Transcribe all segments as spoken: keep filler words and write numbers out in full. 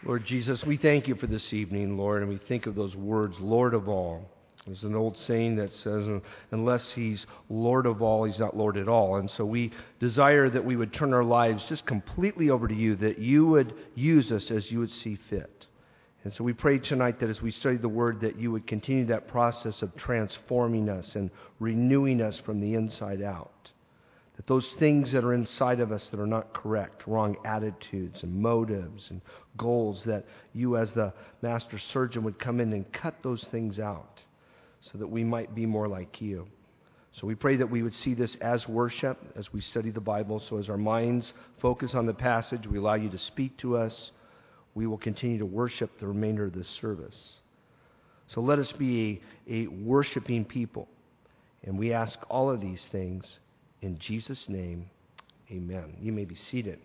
Lord Jesus, we thank you for this evening, Lord, and we think of those words, Lord of all. There's an old saying that says, unless he's Lord of all, he's not Lord at all. And so we desire that we would turn our lives just completely over to you, that you would use us as you would see fit. And so we pray tonight that as we study the Word, that you would continue that process of transforming us and renewing us from the inside out. That those things that are inside of us that are not correct, wrong attitudes and motives and goals, that you as the master surgeon would come in and cut those things out so that we might be more like you. So we pray that we would see this as worship as we study the Bible. So as our minds focus on the passage, we allow you to speak to us. We will continue to worship the remainder of this service. So let us be a, a worshiping people. And we ask all of these things in Jesus' name, amen. You may be seated.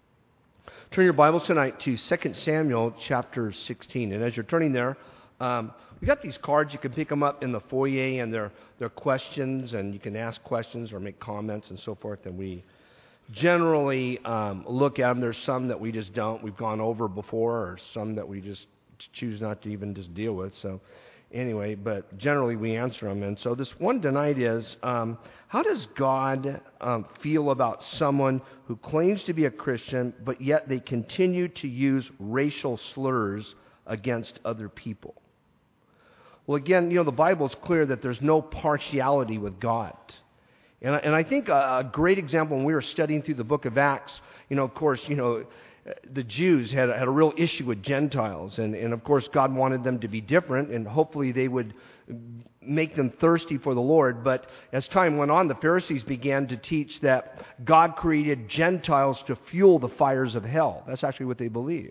Turn your Bibles tonight to Second Samuel chapter sixteen. And as you're turning there, um, we got these cards. You can pick them up in the foyer, and they're, they're questions, and you can ask questions or make comments and so forth. And we generally um, look at them. There's some that we just don't. We've gone over before, or some that we just choose not to even just deal with. So anyway, but generally we answer them. And so this one tonight is, um, how does God um, feel about someone who claims to be a Christian, but yet they continue to use racial slurs against other people? Well, again, you know, the Bible is clear that there's no partiality with God. And I, and I think a, a great example, when we were studying through the book of Acts, you know, of course, you know, the Jews had, had a real issue with Gentiles. And, and of course, God wanted them to be different, and hopefully they would make them thirsty for the Lord. But as time went on, the Pharisees began to teach that God created Gentiles to fuel the fires of hell. That's actually what they believed.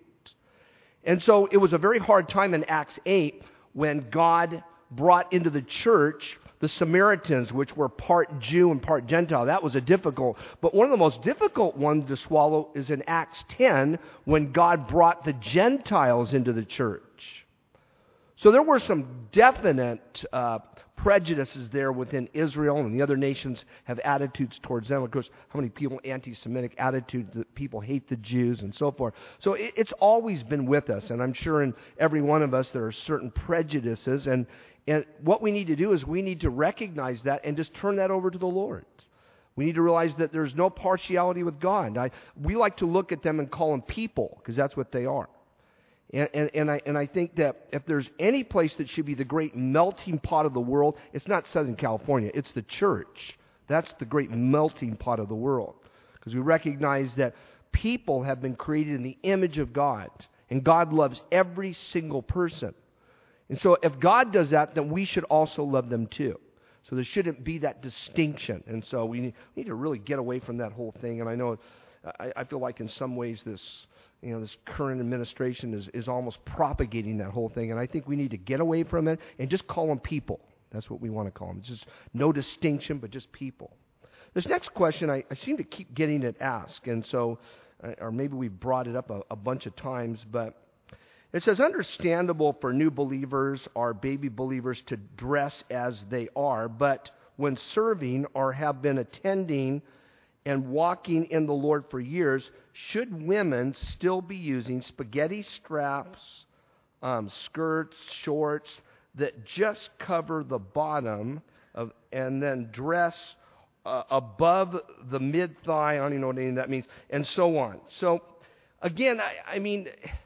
And so it was a very hard time in Acts eight when God brought into the church the Samaritans, which were part Jew and part Gentile. That was a difficult, but one of the most difficult ones to swallow is in Acts ten, when God brought the Gentiles into the church. So there were some definite uh, prejudices there within Israel, and the other nations have attitudes towards them. Of course, how many people, anti-Semitic attitudes, that people hate the Jews and so forth. So it, it's always been with us, and I'm sure in every one of us there are certain prejudices, and And what we need to do is we need to recognize that and just turn that over to the Lord. We need to realize that there's no partiality with God. I, we like to look at them and call them people, because that's what they are. And, and, and, I, and I think that if there's any place that should be the great melting pot of the world, it's not Southern California, it's the church. That's the great melting pot of the world. Because we recognize that people have been created in the image of God, and God loves every single person. And so if God does that, then we should also love them too. So there shouldn't be that distinction. And so we need, we need to really get away from that whole thing. And I know, I, I feel like in some ways this, you know, this current administration is, is almost propagating that whole thing. And I think we need to get away from it and just call them people. That's what we want to call them. It's just no distinction, but just people. This next question, I, I seem to keep getting it asked. And so, or maybe we've brought it up a, a bunch of times, but it says, understandable for new believers or baby believers to dress as they are, but when serving or have been attending and walking in the Lord for years, should women still be using spaghetti straps, um, skirts, shorts that just cover the bottom of, and then dress uh, above the mid-thigh? I don't even know what any of that means, and so on. So, again, I, I mean...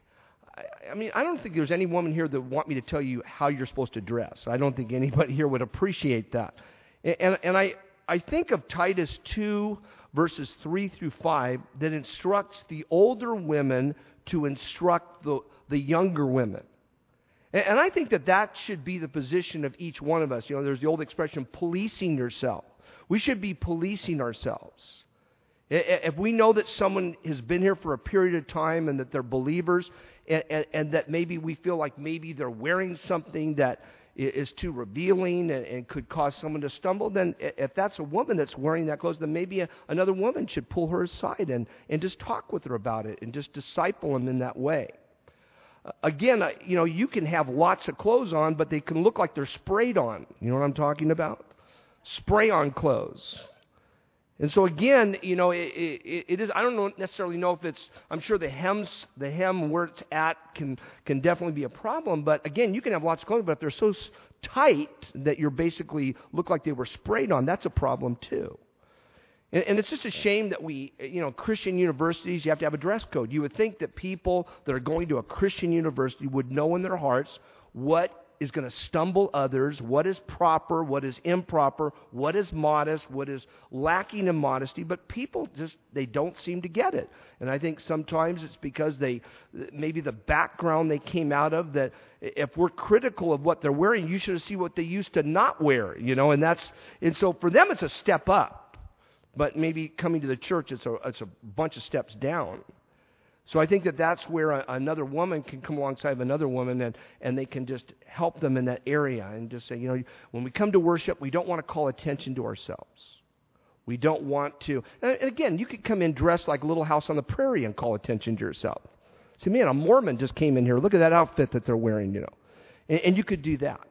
I mean, I don't think there's any woman here that want me to tell you how you're supposed to dress. I don't think anybody here would appreciate that. And, and I, I think of Titus two, verses three through five, that instructs the older women to instruct the, the younger women. And, and I think that that should be the position of each one of us. You know, there's the old expression, policing yourself. We should be policing ourselves. If we know that someone has been here for a period of time and that they're believers, and, and, and that maybe we feel like maybe they're wearing something that is too revealing and, and could cause someone to stumble, then if that's a woman that's wearing that clothes, then maybe a, another woman should pull her aside and, and just talk with her about it and just disciple them in that way. Uh, again, uh, you know, you can have lots of clothes on, but they can look like they're sprayed on. You know what I'm talking about? Spray on clothes. And so again, you know, it, it, it is. I don't know, necessarily know if it's. I'm sure the hems, the hem where it's at can can definitely be a problem. But again, you can have lots of clothing, but if they're so tight that you're basically look like they were sprayed on, that's a problem too. And, and it's just a shame that we, you know, Christian universities, you have to have a dress code. You would think that people that are going to a Christian university would know in their hearts what is going to stumble others, what is proper, what is improper, what is modest, what is lacking in modesty, but people just, they don't seem to get it. And I think sometimes it's because they, maybe the background they came out of, that if we're critical of what they're wearing, you should see what they used to not wear, you know, and that's, and so for them it's a step up, but maybe coming to the church, it's a, it's a bunch of steps down. So I think that that's where a, another woman can come alongside of another woman, and, and they can just help them in that area and just say, you know, when we come to worship, we don't want to call attention to ourselves. We don't want to. And again, you could come in dressed like Little House on the Prairie and call attention to yourself. Say, man, a Mormon just came in here. Look at that outfit that they're wearing, you know. And, and you could do that.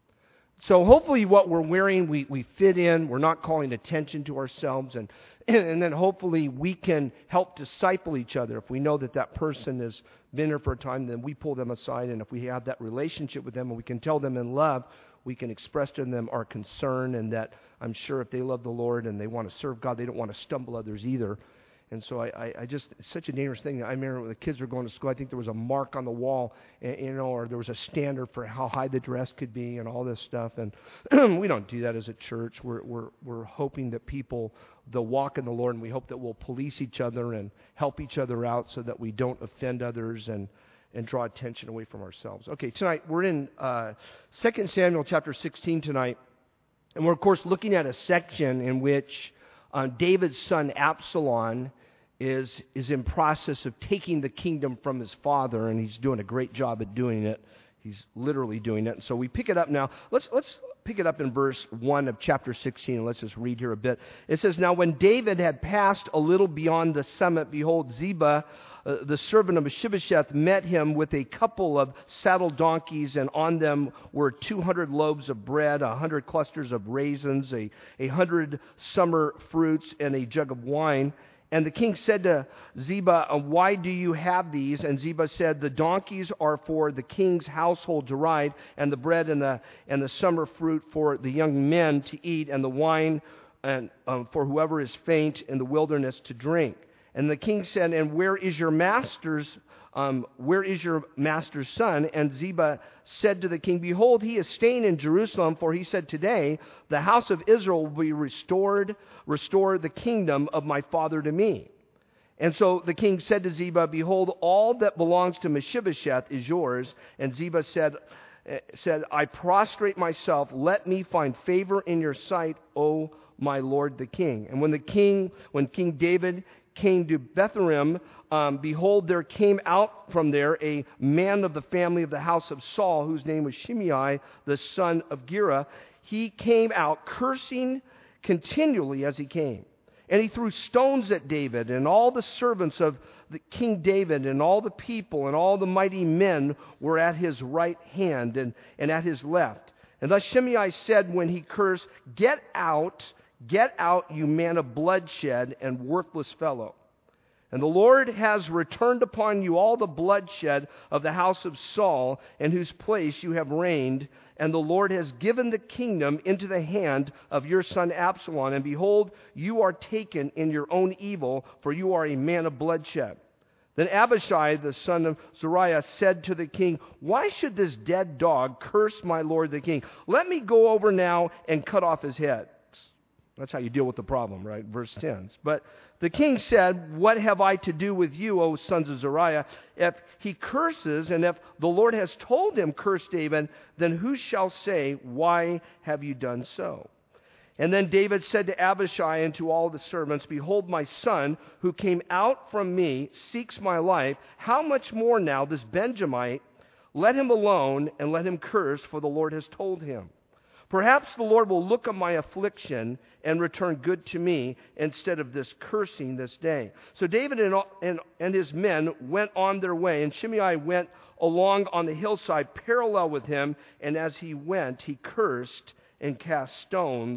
So hopefully what we're wearing, we, we fit in. We're not calling attention to ourselves. And, and then hopefully we can help disciple each other. If we know that that person has been here for a time, then we pull them aside. And if we have that relationship with them and we can tell them in love, we can express to them our concern, and that I'm sure if they love the Lord and they want to serve God, they don't want to stumble others either. And so I, I, I just, it's such a dangerous thing. I remember when the kids were going to school, I think there was a mark on the wall, and, you know, or there was a standard for how high the dress could be and all this stuff. And we don't do that as a church. We're, we're, we're hoping that people, they'll walk in the Lord, and we hope that we'll police each other and help each other out so that we don't offend others and, and draw attention away from ourselves. Okay, tonight we're in uh, Second Samuel chapter sixteen tonight. And we're, of course, looking at a section in which uh, David's son Absalom is is in process of taking the kingdom from his father, and he's doing a great job at doing it. He's literally doing it. And so we pick it up now. Let's let's pick it up in verse one of chapter sixteen, and let's just read here a bit. It says, "Now when David had passed a little beyond the summit, behold, Ziba, uh, the servant of Mephibosheth, met him with a couple of saddled donkeys, and on them were two hundred loaves of bread, a hundred clusters of raisins, a, a hundred summer fruits, and a jug of wine. And the king said to Ziba, why do you have these? And Ziba said, the donkeys are for the king's household to ride, and the bread and the and the summer fruit for the young men to eat, and the wine and um, for whoever is faint in the wilderness to drink. And the king said, and where is your master's Um, where is your master's son? And Ziba said to the king, behold, he is staying in Jerusalem, for he said, today the house of Israel will be restored, restore the kingdom of my father to me. And so the king said to Ziba, behold, all that belongs to Mephibosheth is yours. And Ziba said, said, I prostrate myself, let me find favor in your sight, O my lord the king. And when the king, when King David came to Bethlehem, um, behold, there came out from there a man of the family of the house of Saul, whose name was Shimei, the son of Gera. He came out cursing continually as he came. And he threw stones at David, and all the servants of the King David, and all the people, and all the mighty men were at his right hand and, and at his left. And thus Shimei said when he cursed, get out, Get out, you man of bloodshed and worthless fellow. And the Lord has returned upon you all the bloodshed of the house of Saul, in whose place you have reigned. And the Lord has given the kingdom into the hand of your son Absalom. And behold, you are taken in your own evil, for you are a man of bloodshed. Then Abishai, the son of Zeruiah, said to the king, why should this dead dog curse my lord the king? Let me go over now and cut off his head. That's how you deal with the problem, right? Verse ten. But the king said, what have I to do with you, O sons of Zeruiah? If he curses, and if the Lord has told him, curse David, then who shall say, why have you done so? And then David said to Abishai and to all the servants, behold, my son, who came out from me, seeks my life. How much more now this Benjamite? Let him alone, and let him curse, for the Lord has told him. Perhaps the Lord will look on my affliction and return good to me instead of this cursing this day. So David and, and, and his men went on their way, and Shimei went along on the hillside parallel with him, and as he went, he cursed and cast stones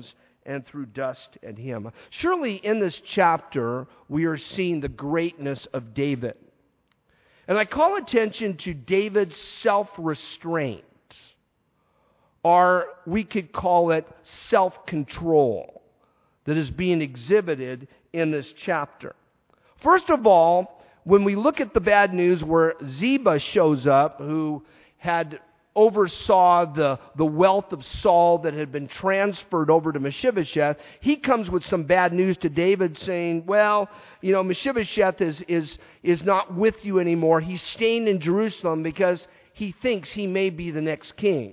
and threw dust at him. Surely in this chapter, we are seeing the greatness of David. And I call attention to David's self-restraint, or we could call it self-control, that is being exhibited in this chapter. First of all, when we look at the bad news where Ziba shows up, who had oversaw the, the wealth of Saul that had been transferred over to Mephibosheth, he comes with some bad news to David saying, well, you know, Mephibosheth is, is, is not with you anymore. He's staying in Jerusalem because he thinks he may be the next king.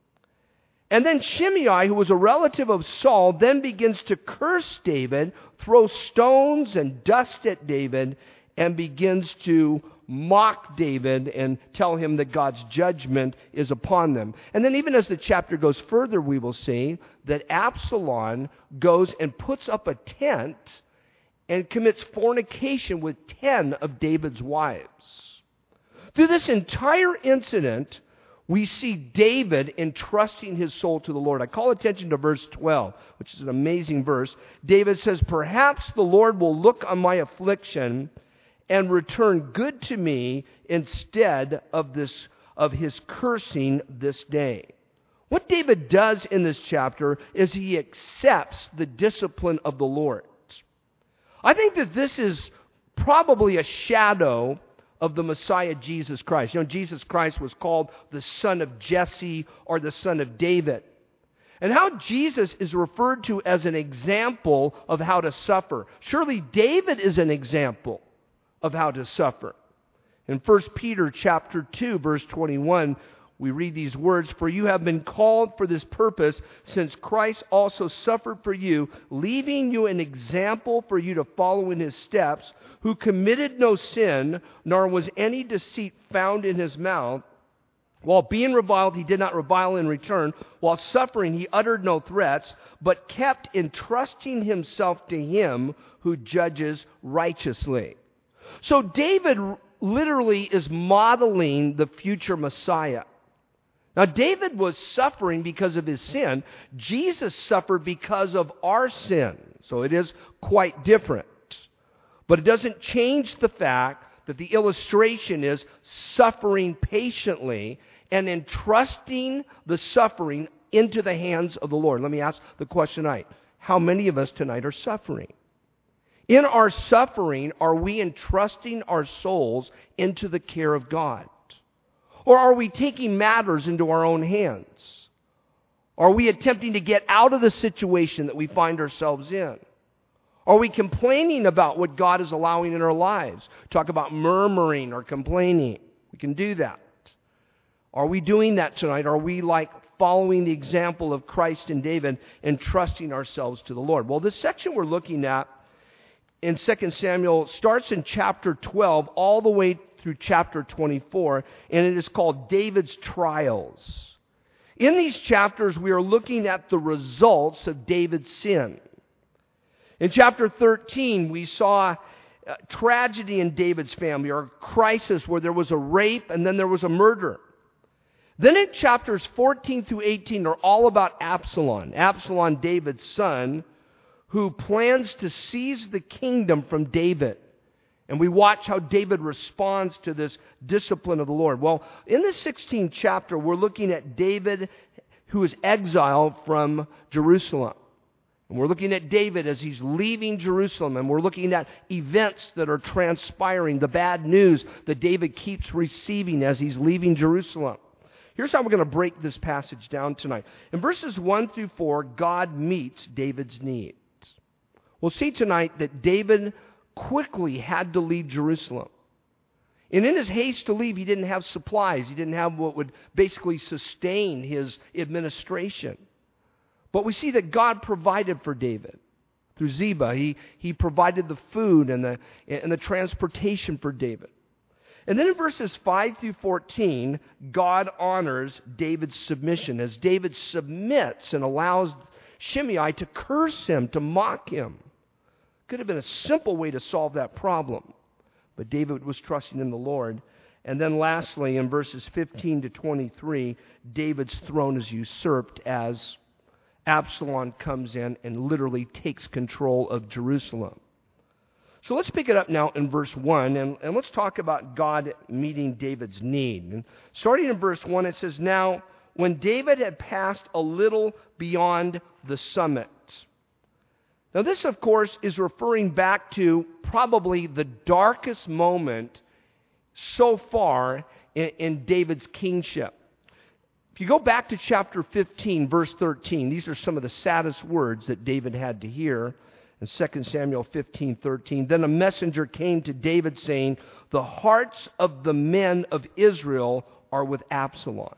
And then Shimei, who was a relative of Saul, then begins to curse David, throw stones and dust at David, and begins to mock David and tell him that God's judgment is upon them. And then even as the chapter goes further, we will see that Absalom goes and puts up a tent and commits fornication with ten of David's wives. Through this entire incident, we see David entrusting his soul to the Lord. I call attention to verse twelve, which is an amazing verse. David says, "Perhaps the Lord will look on my affliction and return good to me instead of this of his cursing this day." What David does in this chapter is he accepts the discipline of the Lord. I think that this is probably a shadow of the Messiah, Jesus Christ. You know, Jesus Christ was called the son of Jesse or the son of David. And how Jesus is referred to as an example of how to suffer. Surely David is an example of how to suffer. In First Peter chapter two, verse twenty-one, we read these words, "For you have been called for this purpose, since Christ also suffered for you, leaving you an example for you to follow in his steps, who committed no sin, nor was any deceit found in his mouth. While being reviled, he did not revile in return. While suffering, he uttered no threats, but kept entrusting himself to him who judges righteously." So David literally is modeling the future Messiah. Now, David was suffering because of his sin. Jesus suffered because of our sin. So it is quite different. But it doesn't change the fact that the illustration is suffering patiently and entrusting the suffering into the hands of the Lord. Let me ask the question tonight. How many of us tonight are suffering? In our suffering, are we entrusting our souls into the care of God? Or are we taking matters into our own hands? Are we attempting to get out of the situation that we find ourselves in? Are we complaining about what God is allowing in our lives? Talk about murmuring or complaining. We can do that. Are we doing that tonight? Are we like following the example of Christ and David and trusting ourselves to the Lord? Well, this section we're looking at in Second Samuel starts in chapter twelve all the way through chapter twenty-four, and it is called David's Trials. In these chapters, we are looking at the results of David's sin. In chapter thirteen, we saw a tragedy in David's family, or a crisis where there was a rape and then there was a murder. Then in chapters fourteen through eighteen are all about Absalom, Absalom, David's son, who plans to seize the kingdom from David. And we watch how David responds to this discipline of the Lord. Well, in the sixteenth chapter, we're looking at David, who is exiled from Jerusalem. And we're looking at David as he's leaving Jerusalem, and we're looking at events that are transpiring, the bad news that David keeps receiving as he's leaving Jerusalem. Here's how we're going to break this passage down tonight. In verses one through four, God meets David's needs. We'll see tonight that David quickly had to leave Jerusalem. And in his haste to leave, he didn't have supplies. He didn't have what would basically sustain his administration. But we see that God provided for David. Through Ziba, he, he provided the food and the, and the transportation for David. And then in verses five through fourteen, God honors David's submission as David submits and allows Shimei to curse him, to mock him. Could have been a simple way to solve that problem. But David was trusting in the Lord. And then lastly, in verses fifteen to twenty-three, David's throne is usurped as Absalom comes in and literally takes control of Jerusalem. So let's pick it up now in verse one, and, and let's talk about God meeting David's need. And starting in verse one, it says, "Now, when David had passed a little beyond the summit." Now this, of course, is referring back to probably the darkest moment so far in, in David's kingship. If you go back to chapter fifteen, verse thirteen, these are some of the saddest words that David had to hear. In Second Samuel fifteen thirteen, "Then a messenger came to David saying, 'The hearts of the men of Israel are with Absalom.'"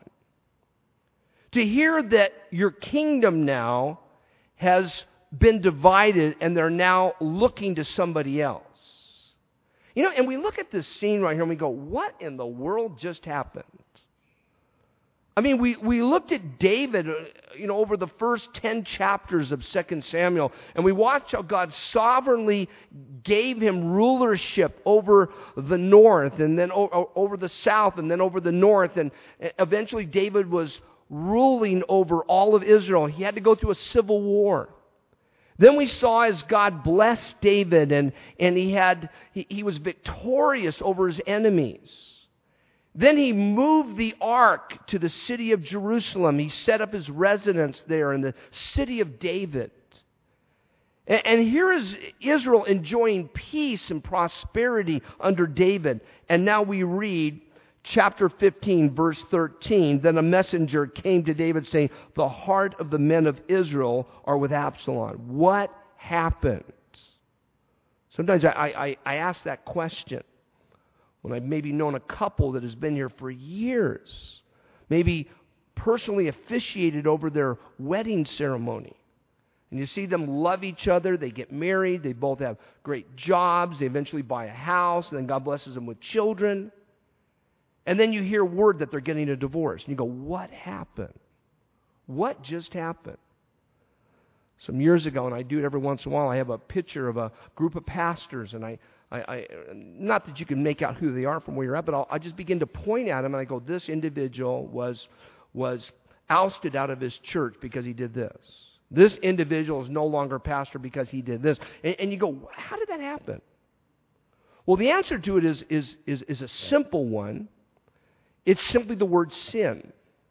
To hear that your kingdom now has been divided and they're now looking to somebody else. You know, and we look at this scene right here and we go, what in the world just happened? I mean, we, we looked at David, you know, over the first ten chapters of Second Samuel, and we watched how God sovereignly gave him rulership over the north, and then o- over the south, and then over the north, and eventually David was ruling over all of Israel. He had to go through a civil war. Then we saw as God blessed David, and, and he had he, he was victorious over his enemies. Then he moved the ark to the city of Jerusalem. He set up his residence there in the city of David. And, and here is Israel enjoying peace and prosperity under David. And now we read chapter fifteen, verse thirteen. "Then a messenger came to David saying, 'The heart of the men of Israel are with Absalom.'" What happened? Sometimes I, I, I ask that question. When I've maybe known a couple that has been here for years, maybe personally officiated over their wedding ceremony. And you see them love each other, they get married, they both have great jobs, they eventually buy a house, and then God blesses them with children. And then you hear word that they're getting a divorce. And you go, what happened? What just happened? Some years ago, and I do it every once in a while, I have a picture of a group of pastors, and I I, I, not that you can make out who they are from where you're at, but I'll, I just begin to point at them and I go, this individual was, was ousted out of his church because he did this. This individual is no longer pastor because he did this. And, and you go, how did that happen? Well, the answer to it is, is, is, is a simple one. It's simply the word sin.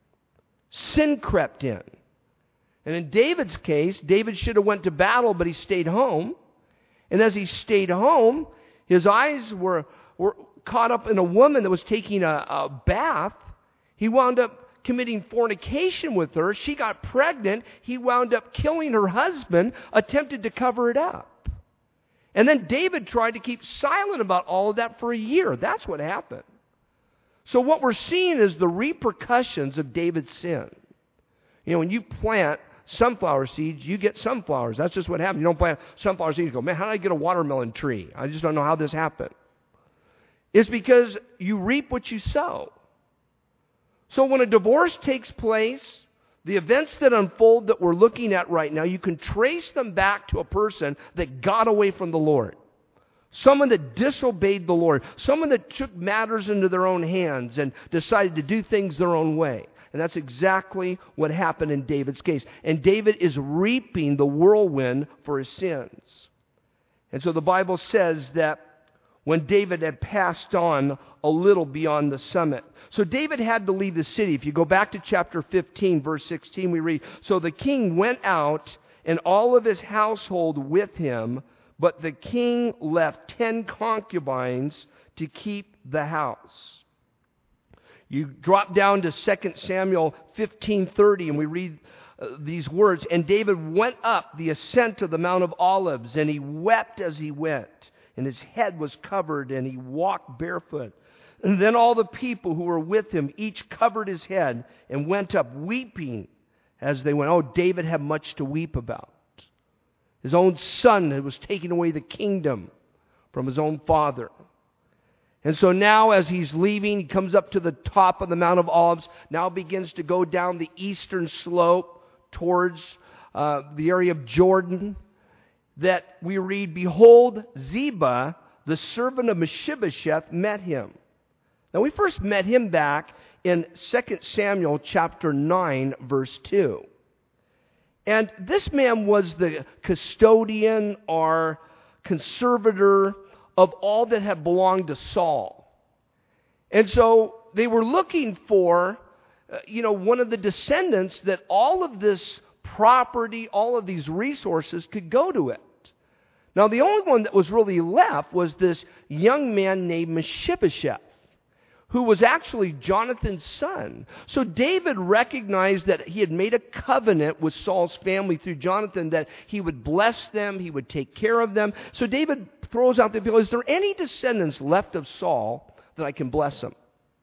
Sin crept in. And in David's case, David should have went to battle, but he stayed home. And as he stayed home, his eyes were, were caught up in a woman that was taking a, a bath. He wound up committing fornication with her. She got pregnant. He wound up killing her husband, attempted to cover it up. And then David tried to keep silent about all of that for a year. That's what happened. So what we're seeing is the repercussions of David's sin. You know, when you plant sunflower seeds, you get sunflowers. That's just what happens. You don't plant sunflower seeds and go, man, how did I get a watermelon tree? I just don't know how this happened. It's because you reap what you sow. So when a divorce takes place, the events that unfold that we're looking at right now, you can trace them back to a person that got away from the Lord. Someone that disobeyed the Lord. Someone that took matters into their own hands and decided to do things their own way. And that's exactly what happened in David's case. And David is reaping the whirlwind for his sins. And so the Bible says that when David had passed on a little beyond the summit. So David had to leave the city. If you go back to chapter fifteen, verse sixteen, we read, "So the king went out and all of his household with him, but the king left ten concubines to keep the house." You drop down to Second Samuel fifteen thirty, and we read uh, these words. "And David went up the ascent of the Mount of Olives, and he wept as he went, and his head was covered, and he walked barefoot. And then all the people who were with him each covered his head and went up weeping as they went." Oh, David had much to weep about. His own son was taking away the kingdom from his own father. And so now as he's leaving, he comes up to the top of the Mount of Olives, now begins to go down the eastern slope towards uh, the area of Jordan, that we read, "Behold, Ziba, the servant of Mephibosheth, met him." Now we first met him back in Second Samuel chapter nine, verse two. And this man was the custodian or conservator of all that had belonged to Saul. And so they were looking for, uh, you know, one of the descendants that all of this property, all of these resources could go to it. Now, the only one that was really left was this young man named Mephibosheth, who was actually Jonathan's son. So David recognized that he had made a covenant with Saul's family through Jonathan that he would bless them, he would take care of them. So David throws out the appeal, is there any descendants left of Saul that I can bless them?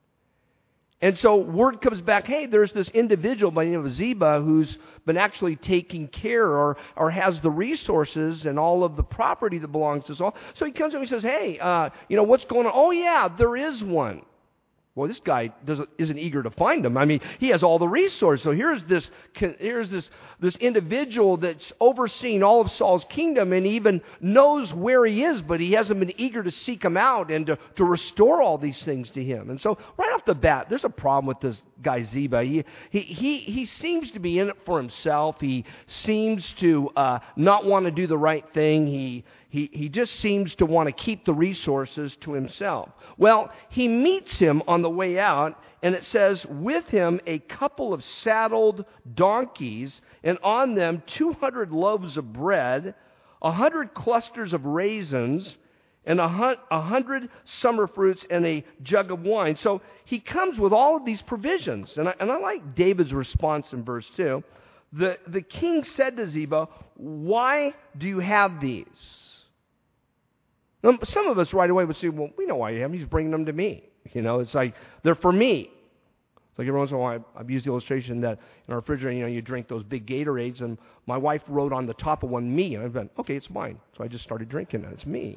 And so word comes back, hey, there's this individual by the name of Ziba who's been actually taking care or, or has the resources and all of the property that belongs to Saul. So he comes to him and says, hey, uh, you know, what's going on? Oh, yeah, there is one. Well, this guy doesn't, isn't eager to find him. I mean, he has all the resources. So here's this, here's this, this individual that's overseeing all of Saul's kingdom and even knows where he is, but he hasn't been eager to seek him out and to, to restore all these things to him. And so right off the bat, there's a problem with this guy Ziba. He he he, he seems to be in it for himself. He seems to uh, not want to do the right thing. He He, he just seems to want to keep the resources to himself. Well, he meets him on the way out, and it says, with him a couple of saddled donkeys, and on them two hundred loaves of bread, a hundred clusters of raisins, and a hundred summer fruits, and a jug of wine. So he comes with all of these provisions. And I, and I like David's response in verse two. The, the king said to Ziba, why do you have these? Now, some of us right away would say, well, we know why you have them. He's bringing them to me. You know, it's like, they're for me. It's like every once in a while, I've used the illustration that in our refrigerator, you know, you drink those big Gatorades, and my wife wrote on the top of one, me. And I've been, okay, it's mine. So I just started drinking it. It's me.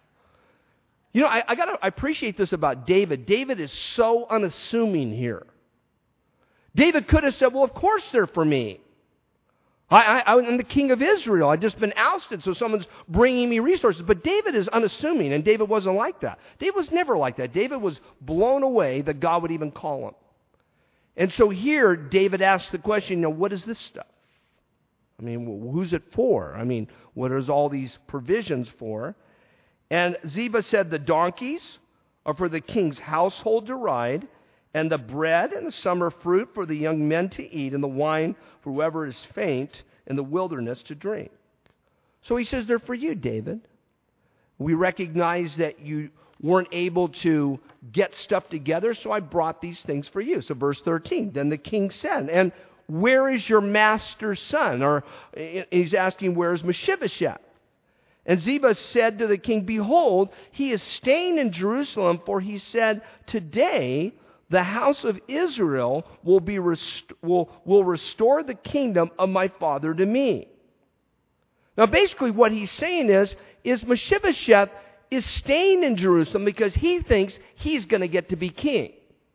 You know, I, I got to appreciate this about David. David is so unassuming here. David could have said, well, of course they're for me. I, I, I'm the king of Israel. I've just been ousted, so someone's bringing me resources. But David is unassuming, and David wasn't like that. David was never like that. David was blown away that God would even call him. And so here, David asks the question, you know, what is this stuff? I mean, who's it for? I mean, what is all these provisions for? And Ziba said, the donkeys are for the king's household to ride, and the bread and the summer fruit for the young men to eat, and the wine for whoever is faint in the wilderness to drink. So he says, they're for you, David. We recognize that you weren't able to get stuff together, so I brought these things for you. So verse thirteen, then the king said, and where is your master's son? Or he's asking, where is Mephibosheth? And Ziba said to the king, behold, he is staying in Jerusalem, for he said, today the house of Israel will be rest- will, will restore the kingdom of my father to me. Now, basically what he's saying is, is Mephibosheth is staying in Jerusalem because he thinks he's going to get to be king.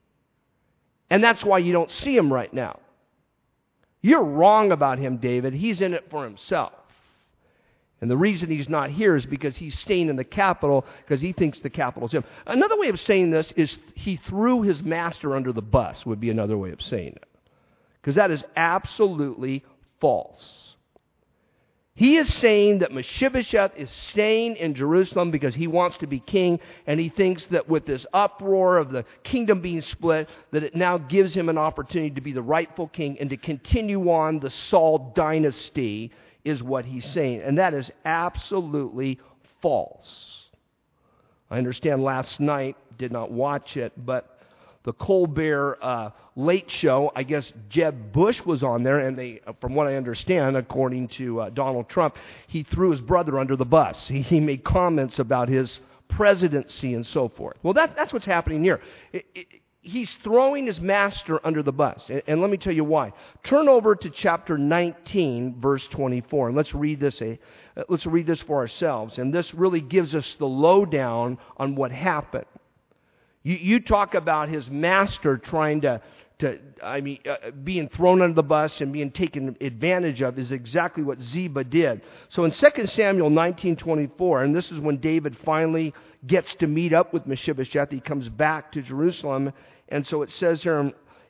And that's why you don't see him right now. You're wrong about him, David. He's in it for himself. And the reason he's not here is because he's staying in the capital because he thinks the capital is him. Another way of saying this is he threw his master under the bus, would be another way of saying it. Because that is absolutely false. He is saying that Mephibosheth is staying in Jerusalem because he wants to be king, and he thinks that with this uproar of the kingdom being split, that it now gives him an opportunity to be the rightful king and to continue on the Saul dynasty, is what he's saying. And that is absolutely false. I understand last night, did not watch it, but the Colbert uh, Late Show, I guess Jeb Bush was on there, and they, from what I understand, according to uh, Donald Trump, he threw his brother under the bus. He, he made comments about his presidency and so forth. Well, that, that's what's happening here. It, it, he's throwing his master under the bus. And, and let me tell you why. Turn over to chapter nineteen, verse twenty-four, and let's read this. Uh, let's read this for ourselves. And this really gives us the lowdown on what happened. You, you talk about his master trying to, to I mean, uh, being thrown under the bus and being taken advantage of is exactly what Ziba did. So in Second Samuel nineteen twenty-four, and this is when David finally gets to meet up with Mephibosheth, he comes back to Jerusalem, and so it says here in,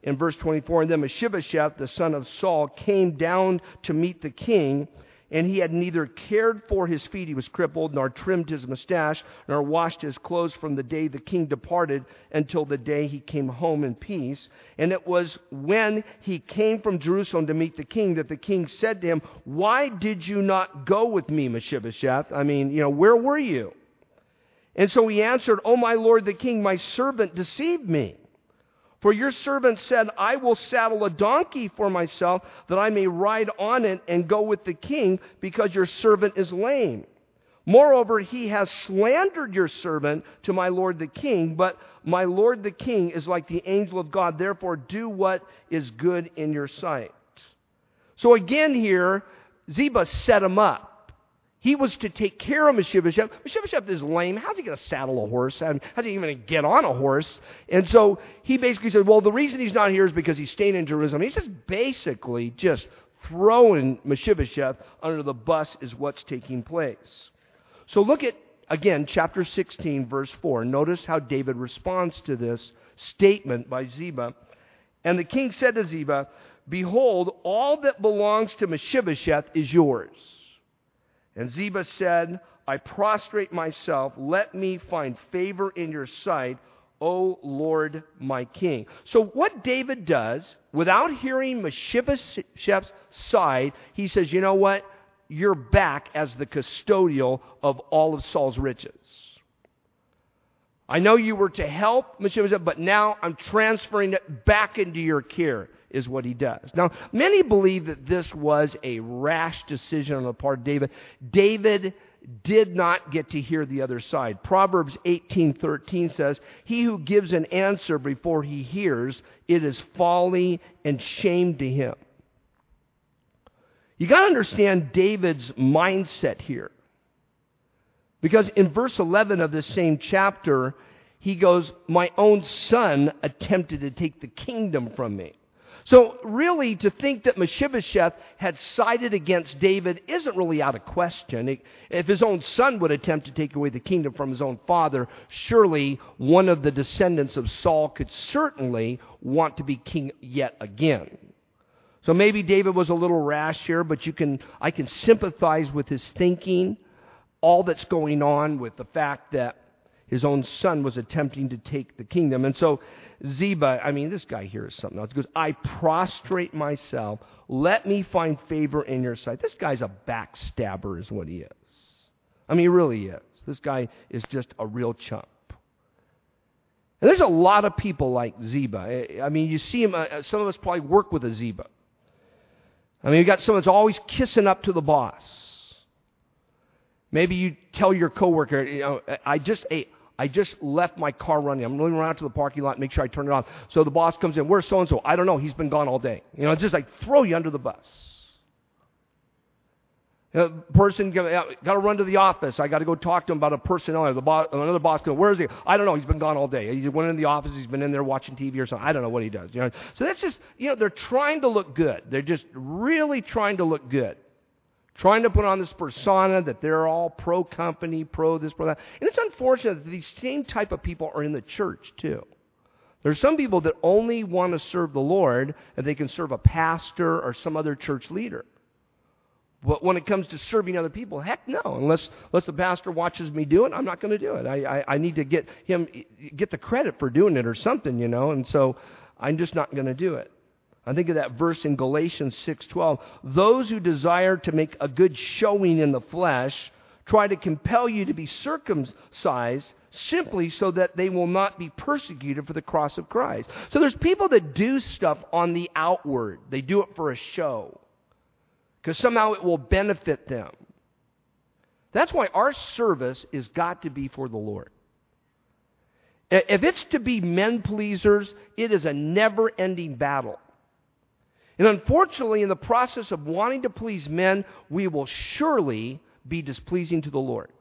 in verse twenty-four, and then Mephibosheth, the son of Saul, came down to meet the king, and he had neither cared for his feet, he was crippled, nor trimmed his mustache, nor washed his clothes from the day the king departed until the day he came home in peace. And it was when he came from Jerusalem to meet the king that the king said to him, "Why did you not go with me, Mephibosheth? I mean, you know, where were you?" And so he answered, "Oh, my lord the king, my servant deceived me. For your servant said, I will saddle a donkey for myself, that I may ride on it and go with the king, because your servant is lame. Moreover, he has slandered your servant to my lord the king, but my lord the king is like the angel of God. Therefore, do what is good in your sight." So again here, Ziba set him up. He was to take care of Mephibosheth. Mephibosheth is lame. How's he going to saddle a horse? How's he even going to get on a horse? And so he basically said, well, the reason he's not here is because he's staying in Jerusalem. He's just basically just throwing Mephibosheth under the bus is what's taking place. So look at, again, chapter sixteen, verse four. Notice how David responds to this statement by Ziba. And the king said to Ziba, "Behold, all that belongs to Mephibosheth is yours." And Ziba said, "I prostrate myself. Let me find favor in your sight, O Lord my king." So what David does, without hearing Mephibosheth's side, he says, you know what? You're back as the custodial of all of Saul's riches. I know you were to help Mephibosheth, but now I'm transferring it back into your care, is what he does. Now, many believe that this was a rash decision on the part of David. David did not get to hear the other side. Proverbs eighteen thirteen says, "He who gives an answer before he hears, it is folly and shame to him." You got to understand David's mindset here. Because in verse eleven of this same chapter, he goes, "My own son attempted to take the kingdom from me." So really, to think that Mephibosheth had sided against David isn't really out of question. If his own son would attempt to take away the kingdom from his own father, surely one of the descendants of Saul could certainly want to be king yet again. So maybe David was a little rash here, but you can I can sympathize with his thinking, all that's going on with the fact that his own son was attempting to take the kingdom. And so Ziba, I mean, this guy here is something else. He goes, "I prostrate myself. Let me find favor in your sight." This guy's a backstabber is what he is. I mean, he really is. This guy is just a real chump. And there's a lot of people like Ziba. I mean, you see him, uh, some of us probably work with a Ziba. I mean, you got someone that's always kissing up to the boss. Maybe you tell your coworker, you know, I just ate. I just left my car running. I'm going around to the parking lot and make sure I turn it on. So the boss comes in. "Where's so-and-so?" "I don't know. He's been gone all day." You know, it's just like throw you under the bus. You know, person got to run to the office. I got to go talk to him about a personnel. The boss, another boss goes, "Where is he?" "I don't know. He's been gone all day. He went in the office. He's been in there watching T V or something. I don't know what he does." You know, so that's just, you know, they're trying to look good. They're just really trying to look good. Trying to put on this persona that they're all pro-company, pro this, pro that. And it's unfortunate that these same type of people are in the church, too. There's some people that only want to serve the Lord and they can serve a pastor or some other church leader. But when it comes to serving other people, heck no. Unless, unless the pastor watches me do it, I'm not going to do it. I, I, I need to get him, get the credit for doing it or something, you know, and so I'm just not going to do it. I think of that verse in Galatians six twelve. "Those who desire to make a good showing in the flesh try to compel you to be circumcised simply so that they will not be persecuted for the cross of Christ." So there's people that do stuff on the outward. They do it for a show because somehow it will benefit them. That's why our service has got to be for the Lord. If it's to be men pleasers, it is a never-ending battle. And unfortunately, in the process of wanting to please men, we will surely be displeasing to the Lord.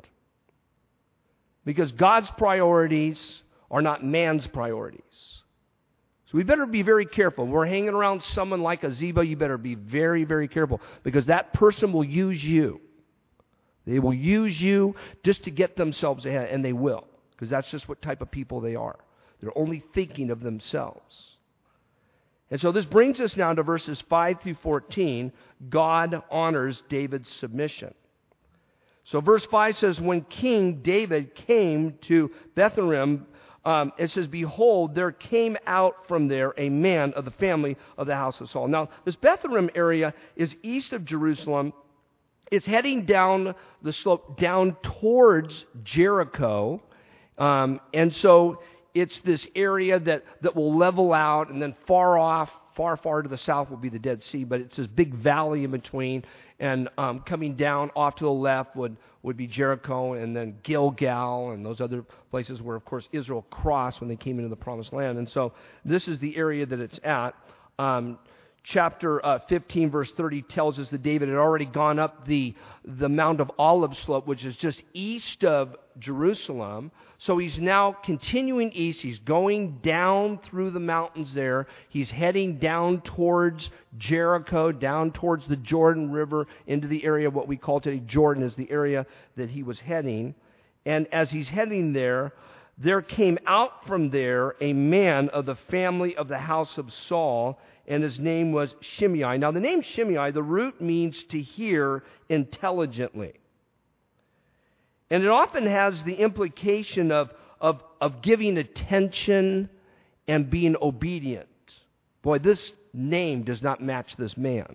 Because God's priorities are not man's priorities. So we better be very careful. When we're hanging around someone like a Ziba, you better be very, very careful. Because that person will use you. They will use you just to get themselves ahead. And they will. Because that's just what type of people they are. They're only thinking of themselves. And so this brings us now to verses five through fourteen. God honors David's submission. So verse five says, when King David came to Bethlehem, um, it says, behold, there came out from there a man of the family of the house of Saul. Now, this Bethlehem area is east of Jerusalem. It's heading down the slope, down towards Jericho. Um, and so it's this area that, that will level out, and then far off, far, far to the south will be the Dead Sea, but it's this big valley in between, and um, coming down off to the left would, would be Jericho, and then Gilgal, and those other places where, of course, Israel crossed when they came into the Promised Land. And so this is the area that it's at. Um, Chapter uh, fifteen, verse thirty tells us that David had already gone up the, the Mount of Olives slope, which is just east of Jerusalem. So he's now continuing east. He's going down through the mountains there. He's heading down towards Jericho, down towards the Jordan River, into the area of what we call today Jordan is the area that he was heading. And as he's heading there, there came out from there a man of the family of the house of Saul, and his name was Shimei. Now, the name Shimei, the root means to hear intelligently. And it often has the implication of, of, of giving attention and being obedient. Boy, this name does not match this man.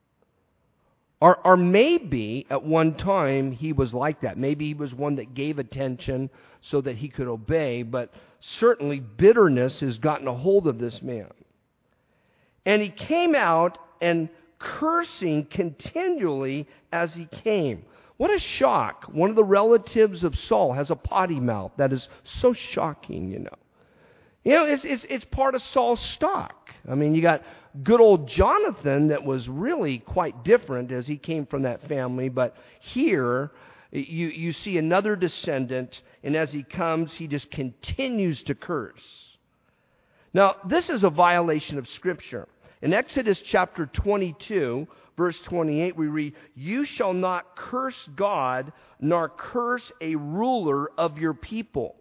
Or, or maybe at one time he was like that. Maybe he was one that gave attention so that he could obey, but certainly bitterness has gotten a hold of this man. And he came out and cursing continually as he came. What a shock. One of the relatives of Saul has a potty mouth. That is so shocking, you know. You know, it's, it's, it's part of Saul's stock. I mean, you got good old Jonathan that was really quite different as he came from that family. But here, you, you see another descendant, and as he comes, he just continues to curse. Now, this is a violation of Scripture. In Exodus chapter twenty-two, verse twenty-eight, we read, "You shall not curse God, nor curse a ruler of your people."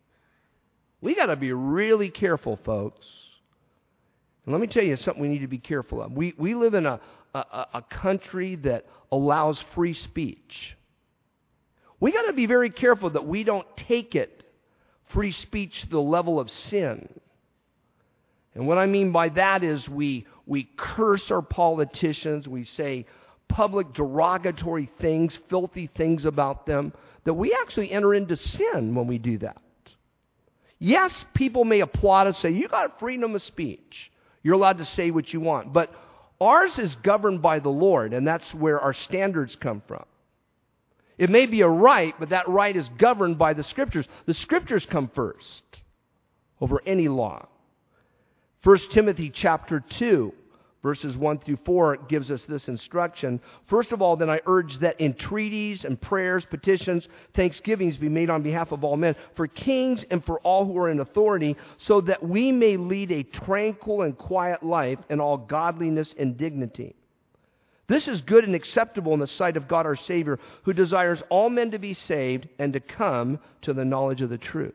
We got to be really careful, folks. And let me tell you something we need to be careful of. We, we live in a, a, a country that allows free speech. We got to be very careful that we don't take it, free speech, to the level of sin. And what I mean by that is we we curse our politicians, we say public derogatory things, filthy things about them, that we actually enter into sin when we do that. Yes, people may applaud us, say, you got freedom of speech. You're allowed to say what you want. But ours is governed by the Lord, and that's where our standards come from. It may be a right, but that right is governed by the Scriptures. The Scriptures come first over any law. First Timothy chapter two, verses one through four gives us this instruction. First of all, then I urge that entreaties and prayers, petitions, thanksgivings be made on behalf of all men, for kings and for all who are in authority, so that we may lead a tranquil and quiet life in all godliness and dignity. This is good and acceptable in the sight of God our Savior, who desires all men to be saved and to come to the knowledge of the truth.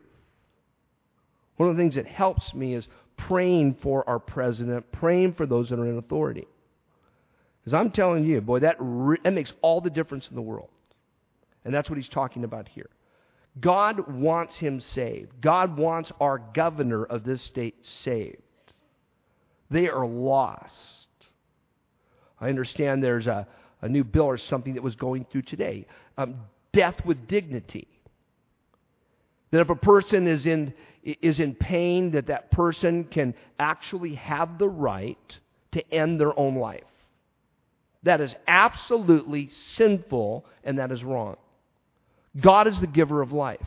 One of the things that helps me is praying for our president, praying for those that are in authority. Because I'm telling you, boy, that, re- that makes all the difference in the world. And that's what he's talking about here. God wants him saved. God wants our governor of this state saved. They are lost. I understand there's a, a new bill or something that was going through today. Um, death with dignity. That if a person is in is in pain, that that person can actually have the right to end their own life. That is absolutely sinful, and that is wrong. God is the giver of life.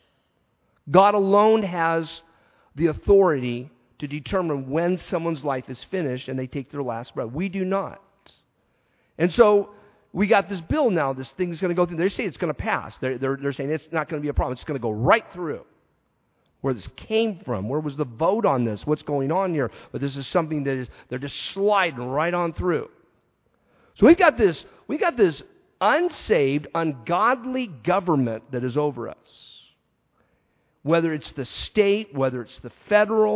God alone has the authority to determine when someone's life is finished and they take their last breath. We do not. And so we got this bill now. This thing is going to go through. They say it's going to pass. They're, they're, they're saying it's not going to be a problem. It's going to go right through. Where this came from, where was the vote on this, what's going on here? But this is something that is, they're just sliding right on through. So we've got this, we've got this unsaved, ungodly government that is over us. Whether it's the state, whether it's the federal,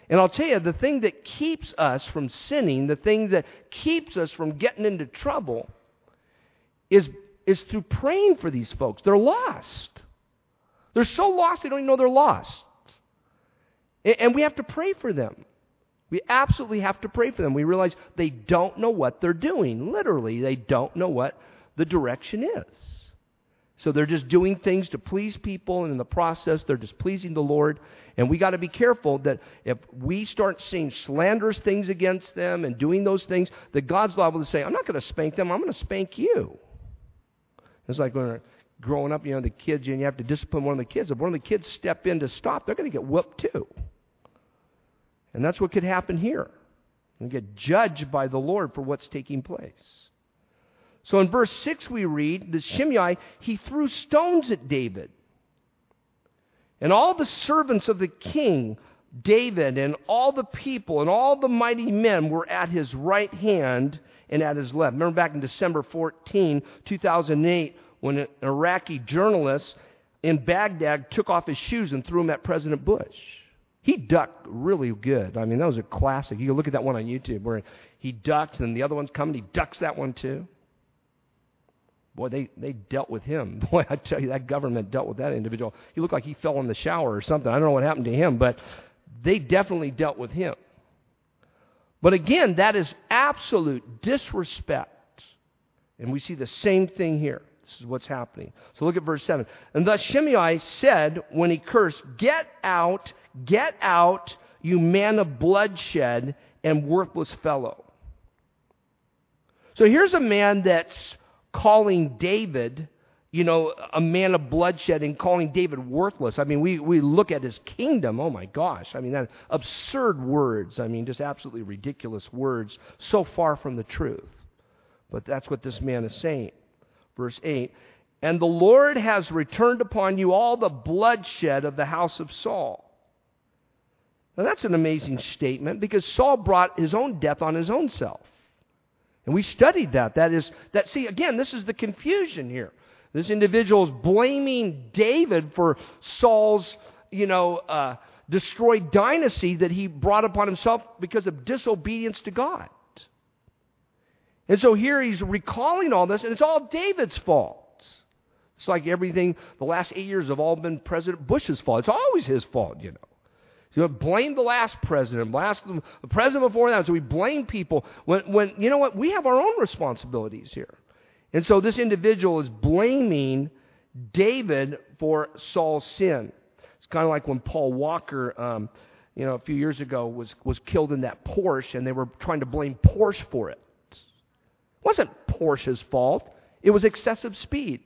And I'll tell you, the thing that keeps us from sinning, the thing that keeps us from getting into trouble is, is through praying for these folks. They're lost. They're so lost they don't even know they're lost. And, and we have to pray for them. We absolutely have to pray for them. We realize they don't know what they're doing. Literally, they don't know what the direction is. So they're just doing things to please people, and in the process, they're displeasing the Lord. And we got to be careful that if we start saying slanderous things against them and doing those things, that God's liable to say, I'm not going to spank them, I'm going to spank you. It's like when we're growing up, you know, the kids, and you have to discipline one of the kids. If one of the kids step in to stop, they're going to get whooped too. And that's what could happen here. We get judged by the Lord for what's taking place. So in verse six we read, that Shimei, he threw stones at David. And all the servants of the king, David, and all the people, and all the mighty men were at his right hand and at his left. Remember back in December fourteenth, two thousand eight, when an Iraqi journalist in Baghdad took off his shoes and threw them at President Bush. He ducked really good. I mean, that was a classic. You can look at that one on YouTube where he ducks and the other one's coming. He ducks that one too. Boy, they, they dealt with him. Boy, I tell you, that government dealt with that individual. He looked like he fell in the shower or something. I don't know what happened to him, but they definitely dealt with him. But again, that is absolute disrespect. And we see the same thing here. This is what's happening. So look at verse seven. And thus Shimei said when he cursed, "Get out, get out, you man of bloodshed and worthless fellow." So here's a man that's calling David, you know, a man of bloodshed, and calling David worthless. I mean, we, we look at his kingdom. Oh my gosh. I mean, that absurd words. I mean, just absolutely ridiculous words. So far from the truth. But that's what this man is saying. Verse eight, "And the Lord has returned upon you all the bloodshed of the house of Saul." Now that's an amazing statement, because Saul brought his own death on his own self. And we studied that. That is, that. See, again, this is the confusion here. This individual is blaming David for Saul's, you know, uh, destroyed dynasty that he brought upon himself because of disobedience to God. And so here he's recalling all this, and it's all David's fault. It's like everything, the last eight years have all been President Bush's fault. It's always his fault, you know. So we blame the last president, last, the president before that. So we blame people when, when, you know what, we have our own responsibilities here. And so this individual is blaming David for Saul's sin. It's kind of like when Paul Walker, um, you know, a few years ago was, was killed in that Porsche, and they were trying to blame Porsche for it. It wasn't Porsche's fault. It was excessive speed.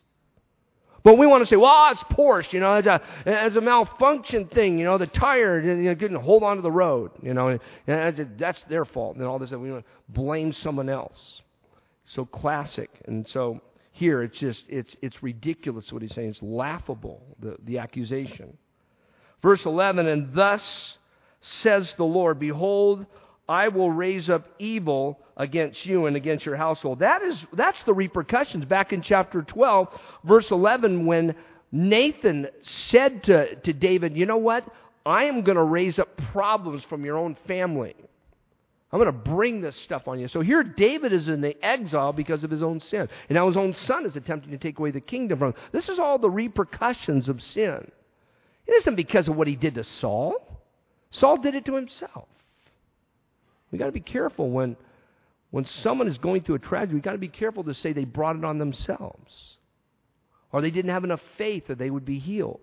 But we want to say, well, it's Porsche, you know, it's a, it's a malfunction thing, you know, the tire, you know, couldn't hold on to the road, you know, and that's their fault. And all this, we want to blame someone else. So classic. And so here, it's just, it's it's ridiculous what he's saying. It's laughable, the, the accusation. Verse eleven, "And thus says the Lord, behold, I will raise up evil against you and against your household." That is, that's the repercussions. Back in chapter twelve, verse eleven, when Nathan said to, to David, "You know what? I am going to raise up problems from your own family. I'm going to bring this stuff on you." So here David is in the exile because of his own sin. And now his own son is attempting to take away the kingdom from him. This is all the repercussions of sin. It isn't because of what he did to Saul. Saul did it to himself. We've got to be careful when, when someone is going through a tragedy. We've got to be careful to say they brought it on themselves, or they didn't have enough faith that they would be healed.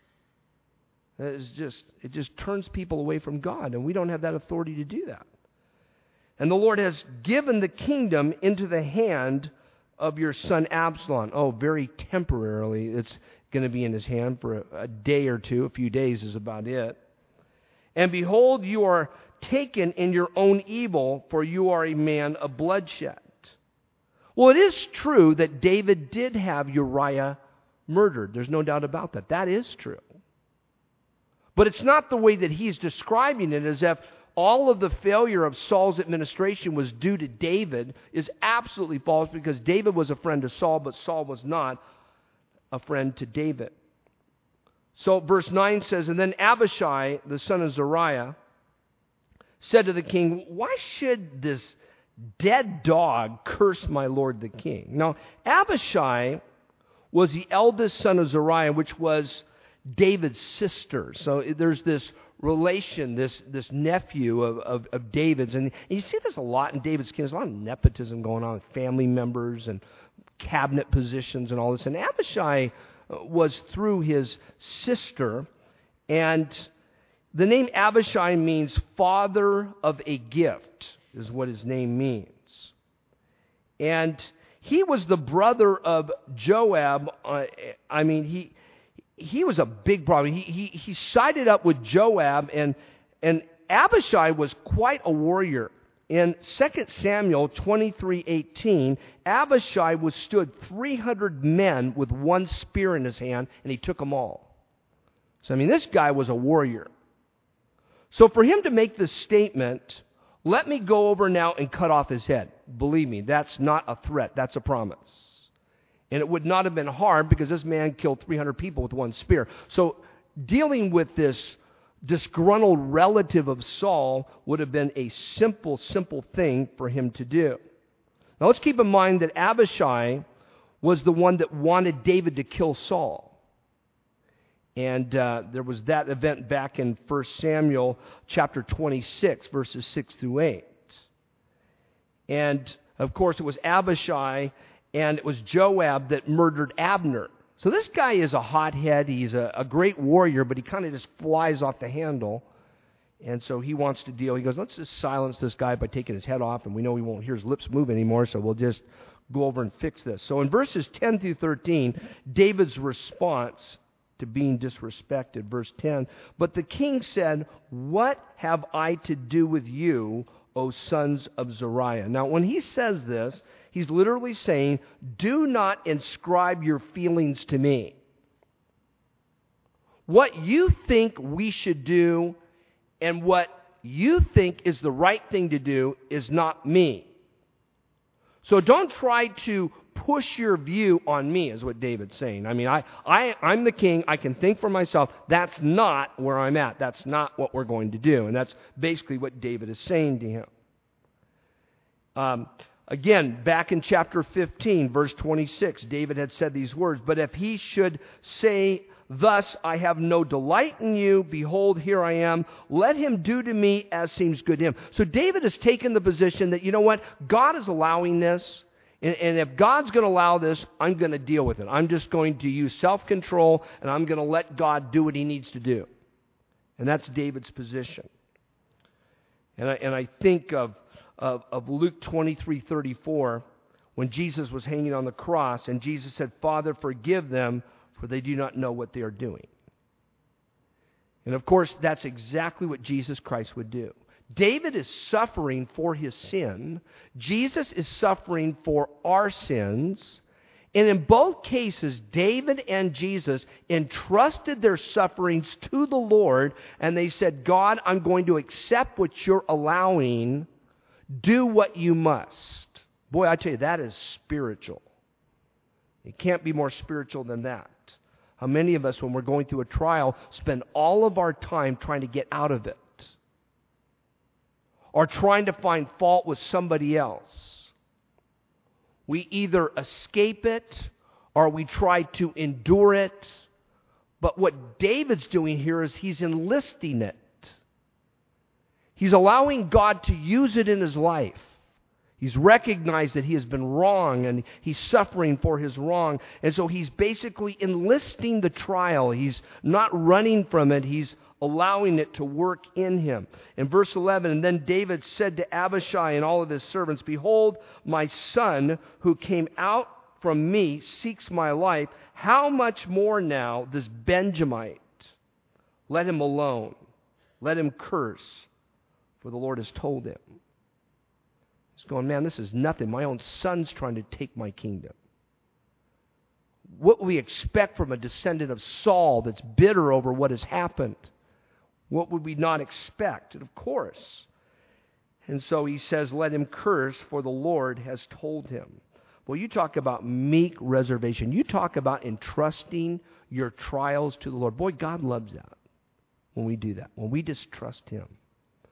It's just, it just turns people away from God, and we don't have that authority to do that. "And the Lord has given the kingdom into the hand of your son Absalom." Oh, very temporarily. It's going to be in his hand for a, a day or two. A few days is about it. "And behold, you are taken in your own evil, for you are a man of bloodshed." Well, it is true that David did have Uriah murdered. There's no doubt about that. That is true. But it's not the way that he's describing it, as if all of the failure of Saul's administration was due to David, is absolutely false, because David was a friend to Saul, but Saul was not a friend to David. So verse nine says, "And then Abishai, the son of Zeruiah, said to the king, "Why should this dead dog curse my lord the king?" Now, Abishai was the eldest son of Zeruiah, which was David's sister. So there's this relation, this this nephew of, of, of David's. And you see this a lot in David's kingdom. There's a lot of nepotism going on with family members and cabinet positions and all this. And Abishai was through his sister. And the name Abishai means father of a gift, is what his name means. And he was the brother of Joab. Uh, I mean, he he was a big problem. He he he sided up with Joab, and and Abishai was quite a warrior. In Second Samuel twenty-three eighteen, Abishai withstood three hundred men with one spear in his hand, and he took them all. So I mean, this guy was a warrior. So for him to make this statement, "Let me go over now and cut off his head," believe me, that's not a threat, that's a promise. And it would not have been hard because this man killed three hundred people with one spear. So dealing with this disgruntled relative of Saul would have been a simple, simple thing for him to do. Now let's keep in mind that Abishai was the one that wanted David to kill Saul. And uh, there was that event back in First Samuel chapter twenty-six, verses six through eight. And, of course, it was Abishai and it was Joab that murdered Abner. So this guy is a hothead. He's a, a great warrior, but he kind of just flies off the handle. And so he wants to deal. He goes, "Let's just silence this guy by taking his head off, and we know he won't hear his lips move anymore, so we'll just go over and fix this." So in verses ten through thirteen, David's response to being disrespected. Verse ten, "But the king said, 'What have I to do with you, O sons of Zeruiah?'" Now, when he says this, he's literally saying, "Do not inscribe your feelings to me. What you think we should do and what you think is the right thing to do is not me. So don't try to push your view on me," is what David's saying. I mean, I, I, I'm the king. I can think for myself. That's not where I'm at. That's not what we're going to do. And that's basically what David is saying to him. Um, again, back in chapter fifteen, verse twenty-six, David had said these words, "But if he should say, 'Thus I have no delight in you, behold, here I am, let him do to me as seems good to him.'" So David has taken the position that, you know what, God is allowing this. And if God's going to allow this, I'm going to deal with it. I'm just going to use self-control, and I'm going to let God do what he needs to do. And that's David's position. And I, and I think of, of, of Luke twenty-three thirty-four, when Jesus was hanging on the cross, and Jesus said, "Father, forgive them, for they do not know what they are doing." And of course, that's exactly what Jesus Christ would do. David is suffering for his sin. Jesus is suffering for our sins. And in both cases, David and Jesus entrusted their sufferings to the Lord, and they said, "God, I'm going to accept what you're allowing. Do what you must." Boy, I tell you, that is spiritual. It can't be more spiritual than that. How many of us, when we're going through a trial, spend all of our time trying to get out of it? Or trying to find fault with somebody else. We either escape it or we try to endure it. But what David's doing here is he's enlisting it. He's allowing God to use it in his life. He's recognized that he has been wrong and he's suffering for his wrong. And so he's basically enlisting the trial. He's not running from it. He's allowing it to work in him. In verse eleven, "And then David said to Abishai and all of his servants, 'Behold, my son who came out from me seeks my life. How much more now this Benjamite? Let him alone. Let him curse, for the Lord has told him.'" He's going, "Man, this is nothing. My own son's trying to take my kingdom." What would we expect from a descendant of Saul that's bitter over what has happened? What would we not expect? And of course. And so he says, "Let him curse, for the Lord has told him." Well, you talk about meek reservation. You talk about entrusting your trials to the Lord. Boy, God loves that when we do that, when we just trust him.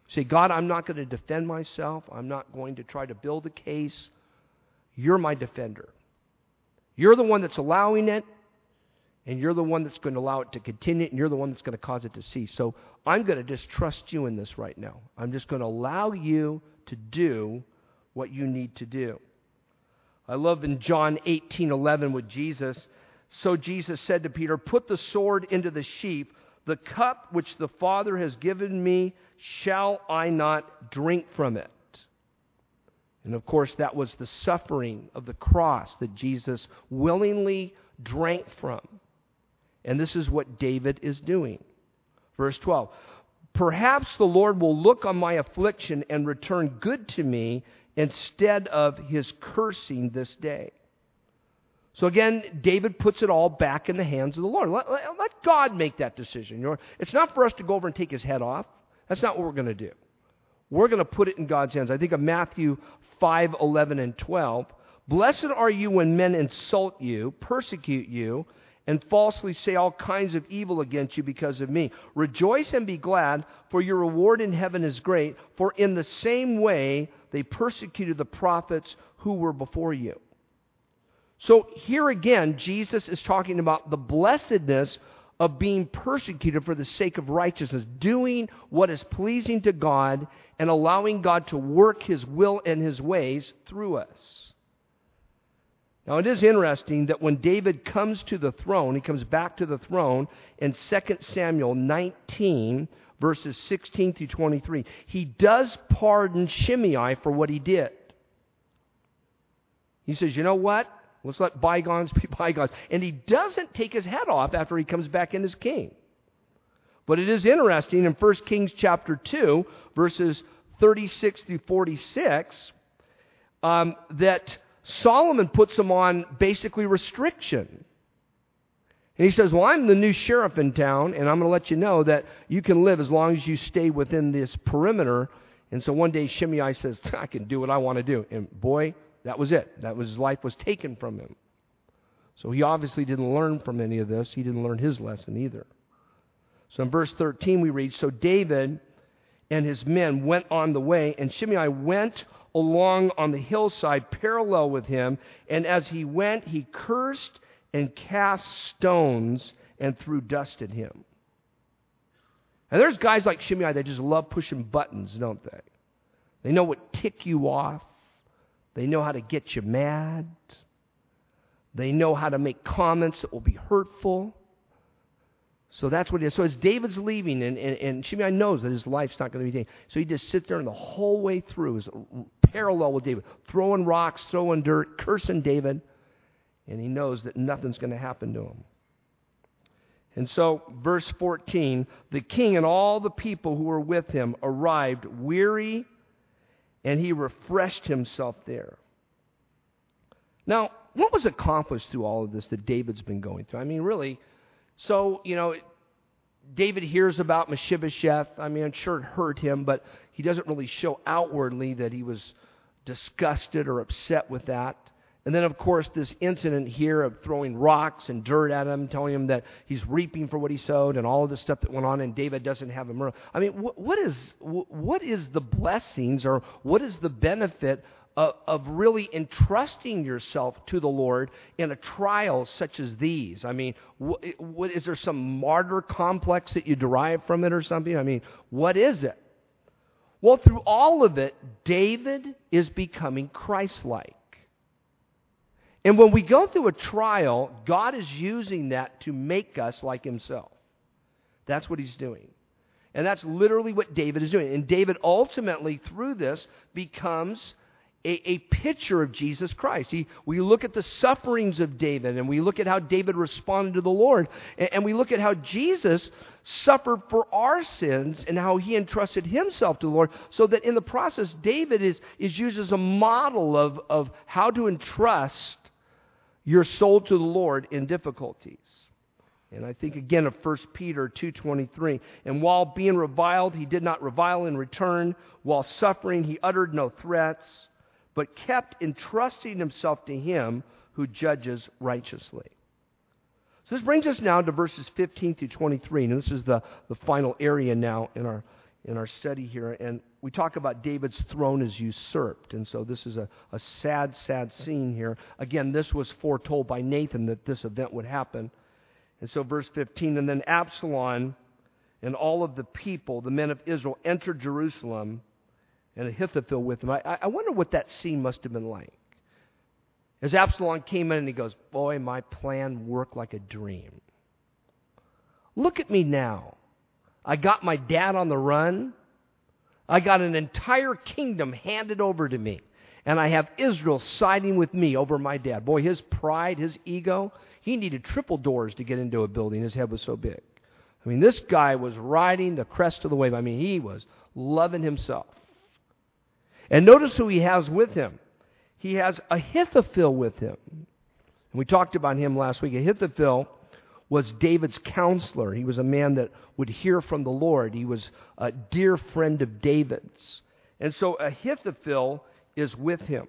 Say, God, I'm not going to defend myself. I'm not going to try to build a case. You're my defender. You're the one that's allowing it, and you're the one that's going to allow it to continue, and you're the one that's going to cause it to cease. So I'm going to just trust you in this right now. I'm just going to allow you to do what you need to do. I love in John eighteen eleven with Jesus. So Jesus said to Peter, put the sword into the sheath. The cup which the Father has given me, shall I not drink from it? And of course, that was the suffering of the cross that Jesus willingly drank from. And this is what David is doing. Verse twelve, perhaps the Lord will look on my affliction and return good to me instead of his cursing this day. So again, David puts it all back in the hands of the Lord. Let, let, let God make that decision. You know, it's not for us to go over and take his head off. That's not what we're going to do. We're going to put it in God's hands. I think of Matthew five, eleven, and twelve. Blessed are you when men insult you, persecute you, and falsely say all kinds of evil against you because of me. Rejoice and be glad, for your reward in heaven is great. For in the same way they persecuted the prophets who were before you. So here again, Jesus is talking about the blessedness of being persecuted for the sake of righteousness, doing what is pleasing to God and allowing God to work his will and his ways through us. Now it is interesting that when David comes to the throne, he comes back to the throne in Second Samuel nineteen, verses sixteen through twenty-three. He does pardon Shimei for what he did. He says, you know what? Let's let bygones be bygones. And he doesn't take his head off after he comes back in as king. But it is interesting in First Kings chapter two, verses thirty-six through forty-six, um, that Solomon puts him on basically restriction. And he says, well, I'm the new sheriff in town, and I'm going to let you know that you can live as long as you stay within this perimeter. And so one day Shimei says, I can do what I want to do. And boy, that was it. That was his life was taken from him. So he obviously didn't learn from any of this. He didn't learn his lesson either. So in verse thirteen we read, so David and his men went on the way, and Shimei went along on the hillside parallel with him, and as he went, he cursed and cast stones and threw dust at him. And there's guys like Shimei that just love pushing buttons, don't they? They know what tick you off. They know how to get you mad. They know how to make comments that will be hurtful. So that's what it is. So as David's leaving, and, and, and Shimei knows that his life's not going to be taken. So he just sits there and the whole way through is parallel with David, throwing rocks, throwing dirt, cursing David. And he knows that nothing's going to happen to him. And so, verse fourteen, the king and all the people who were with him arrived weary, and he refreshed himself there. Now, what was accomplished through all of this that David's been going through? I mean, really, so, you know, David hears about Mephibosheth. I mean, I'm sure it hurt him, but he doesn't really show outwardly that he was disgusted or upset with that. And then, of course, this incident here of throwing rocks and dirt at him, telling him that he's reaping for what he sowed, and all of this stuff that went on, and David doesn't have him. I mean, what, what is what is the blessings, or what is the benefit of, of really entrusting yourself to the Lord in a trial such as these? I mean, what, what, is there some martyr complex that you derive from it or something? I mean, what is it? Well, through all of it, David is becoming Christ-like. And when we go through a trial, God is using that to make us like himself. That's what he's doing. And that's literally what David is doing. And David ultimately, through this, becomes a, a picture of Jesus Christ. He, we look at the sufferings of David, and we look at how David responded to the Lord, and, and we look at how Jesus suffered for our sins and how he entrusted himself to the Lord, so that in the process, David is, is used as a model of, of how to entrust your soul to the Lord in difficulties. And I think again of First Peter two twenty-three. And while being reviled, he did not revile in return. While suffering, he uttered no threats, but kept entrusting himself to him who judges righteously. So this brings us now to verses fifteen through twenty-three. And this is the, the final area now in our in our study here, and we talk about David's throne is usurped. And so this is a, a sad, sad scene here. Again, this was foretold by Nathan that this event would happen. And so verse fifteen, and then Absalom and all of the people, the men of Israel, entered Jerusalem, and Ahithophel with them. I, I wonder what that scene must have been like. As Absalom came in and he goes, boy, my plan worked like a dream. Look at me now. I got my dad on the run. I got an entire kingdom handed over to me. And I have Israel siding with me over my dad. Boy, his pride, his ego, he needed triple doors to get into a building. His head was so big. I mean, this guy was riding the crest of the wave. I mean, he was loving himself. And notice who he has with him. He has Ahithophel with him. And we talked about him last week. Ahithophel was David's counselor. He was a man that would hear from the Lord. He was a dear friend of David's. And so Ahithophel is with him.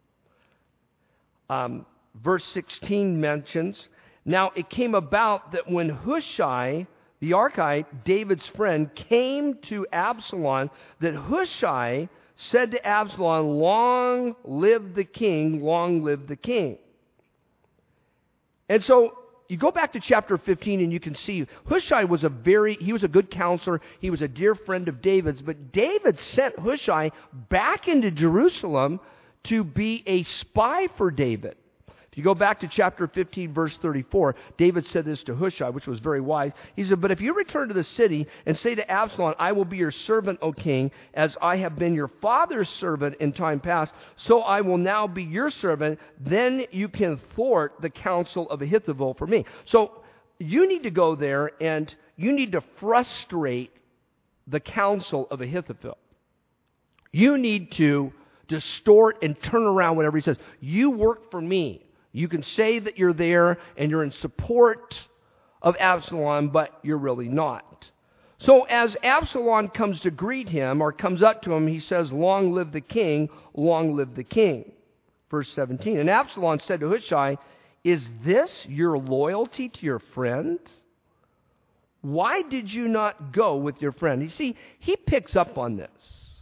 Um, verse sixteen mentions, now it came about that when Hushai, the Archite, David's friend, came to Absalom, that Hushai said to Absalom, long live the king, long live the king. And so you go back to chapter fifteen and you can see Hushai was a very, he was a good counselor. He was a dear friend of David's. But David sent Hushai back into Jerusalem to be a spy for David. If you go back to chapter fifteen, verse thirty-four, David said this to Hushai, which was very wise. He said, but if you return to the city and say to Absalom, I will be your servant, O king, as I have been your father's servant in time past, so I will now be your servant, then you can thwart the counsel of Ahithophel for me. So you need to go there and you need to frustrate the counsel of Ahithophel. You need to distort and turn around whatever he says. You work for me. You can say that you're there and you're in support of Absalom, but you're really not. So as Absalom comes to greet him or comes up to him, he says, long live the king, long live the king. Verse seventeen, and Absalom said to Hushai, is this your loyalty to your friend? Why did you not go with your friend? You see, he picks up on this.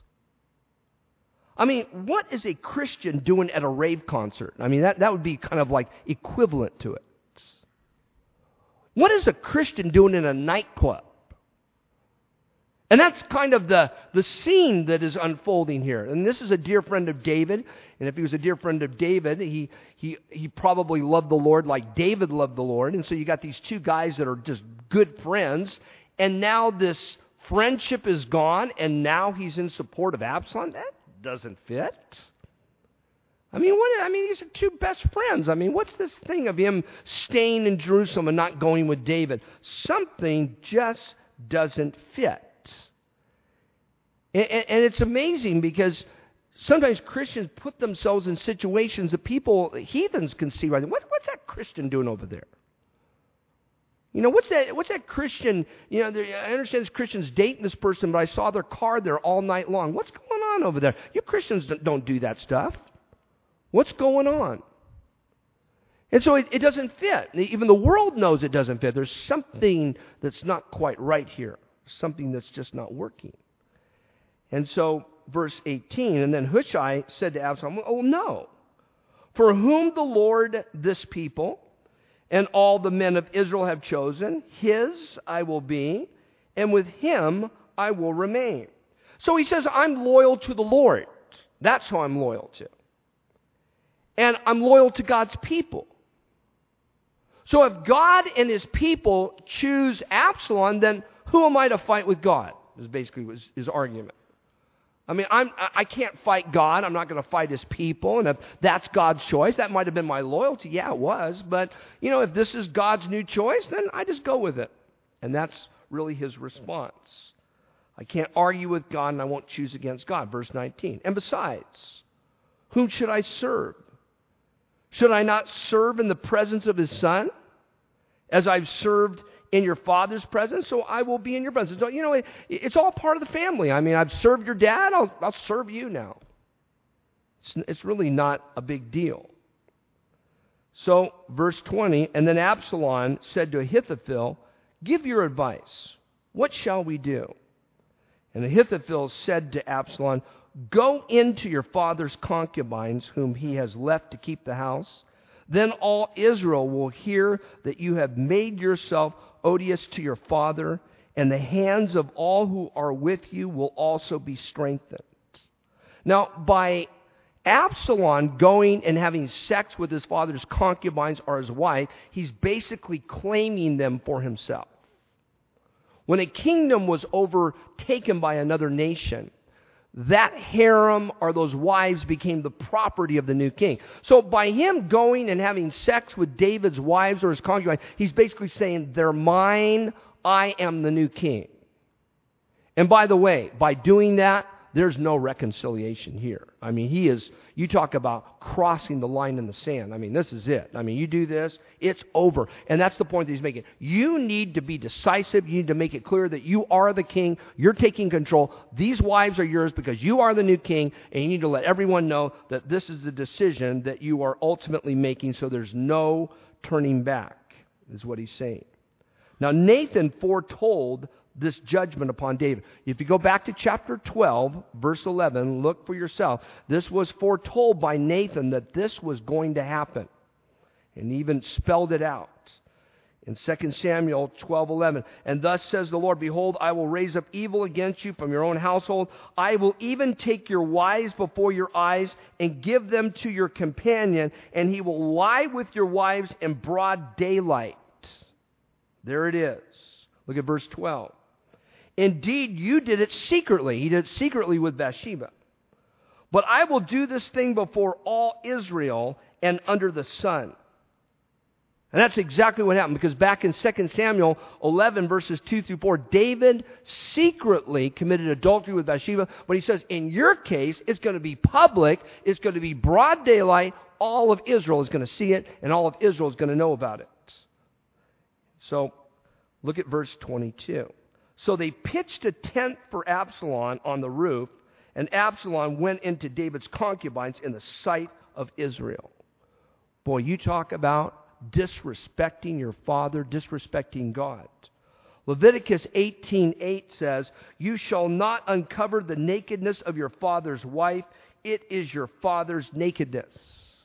I mean, what is a Christian doing at a rave concert? I mean, that, that would be kind of like equivalent to it. What is a Christian doing in a nightclub? And that's kind of the, the scene that is unfolding here. And this is a dear friend of David. And if he was a dear friend of David, he, he, he probably loved the Lord like David loved the Lord. And so you got these two guys that are just good friends. And now this friendship is gone, and now he's in support of Absalom. That doesn't fit. I mean, what? I mean, these are two best friends. I mean, what's this thing of him staying in Jerusalem and not going with David? Something just doesn't fit. And, and, and it's amazing because sometimes Christians put themselves in situations that people, heathens, can see right. What, what's that Christian doing over there? You know, what's that, what's that Christian, you know, I understand this Christian's dating this person, but I saw their car there all night long. What's going on over there? You Christians don't do that stuff. What's going on? And so it, it doesn't fit. Even the world knows it doesn't fit. There's something that's not quite right here. Something that's just not working. And so, verse eighteen, and then Hushai said to Absalom, oh no, for whom the Lord this people and all the men of Israel have chosen, his I will be, and with him I will remain. So he says, I'm loyal to the Lord. That's who I'm loyal to. And I'm loyal to God's people. So if God and his people choose Absalom, then who am I to fight with God? Is basically his, his argument. I mean, I'm, I can't fight God. I'm not going to fight his people. And if that's God's choice, that might have been my loyalty. Yeah, it was. But, you know, if this is God's new choice, then I just go with it. And that's really his response. I can't argue with God, and I won't choose against God. Verse nineteen. And besides, whom should I serve? Should I not serve in the presence of his son, as I've served in your father's presence? So I will be in your presence. So, you know, it, it's all part of the family. I mean, I've served your dad. I'll, I'll serve you now. It's, it's really not a big deal. So, verse twenty, and then Absalom said to Ahithophel, give your advice. What shall we do? And Ahithophel said to Absalom, "Go into your father's concubines, whom he has left to keep the house. Then all Israel will hear that you have made yourself odious to your father, and the hands of all who are with you will also be strengthened." Now, by Absalom going and having sex with his father's concubines or his wife, he's basically claiming them for himself. When a kingdom was overtaken by another nation, that harem or those wives became the property of the new king. So by him going and having sex with David's wives or his concubines, he's basically saying, they're mine, I am the new king. And by the way, by doing that, there's no reconciliation here. I mean, he is, you talk about crossing the line in the sand. I mean, this is it. I mean, you do this, it's over. And that's the point that he's making. You need to be decisive. You need to make it clear that you are the king. You're taking control. These wives are yours because you are the new king. And you need to let everyone know that this is the decision that you are ultimately making, so there's no turning back, is what he's saying. Now, Nathan foretold this judgment upon David. If you go back to chapter twelve, verse eleven, look for yourself. This was foretold by Nathan that this was going to happen. And he even spelled it out in Second Samuel twelve eleven. "And thus says the Lord, behold, I will raise up evil against you from your own household. I will even take your wives before your eyes and give them to your companion, and he will lie with your wives in broad daylight." There it is. Look at verse twelve. "Indeed, you did it secretly." He did it secretly with Bathsheba. "But I will do this thing before all Israel and under the sun." And that's exactly what happened, because back in Second Samuel eleven, verses two through four, David secretly committed adultery with Bathsheba. But he says, in your case, it's going to be public. It's going to be broad daylight. All of Israel is going to see it, and all of Israel is going to know about it. So, look at verse twenty-two. "So they pitched a tent for Absalom on the roof, and Absalom went into David's concubines in the sight of Israel." Boy, you talk about disrespecting your father, disrespecting God. Leviticus eighteen eight says, "You shall not uncover the nakedness of your father's wife. It is your father's nakedness."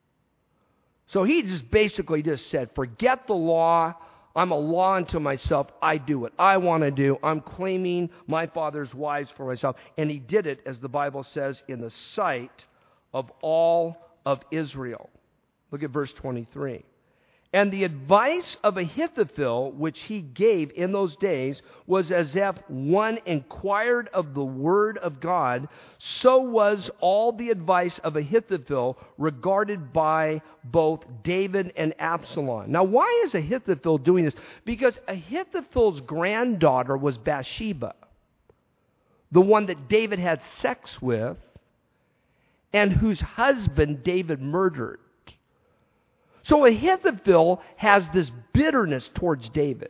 So he just basically just said, forget the law. I'm a law unto myself. I do what I want to do. I'm claiming my father's wives for myself. And he did it, as the Bible says, in the sight of all of Israel. Look at verse twenty-three. "And the advice of Ahithophel, which he gave in those days, was as if one inquired of the word of God. So was all the advice of Ahithophel regarded by both David and Absalom." Now, why is Ahithophel doing this? Because Ahithophel's granddaughter was Bathsheba, the one that David had sex with, and whose husband David murdered. So Ahithophel has this bitterness towards David.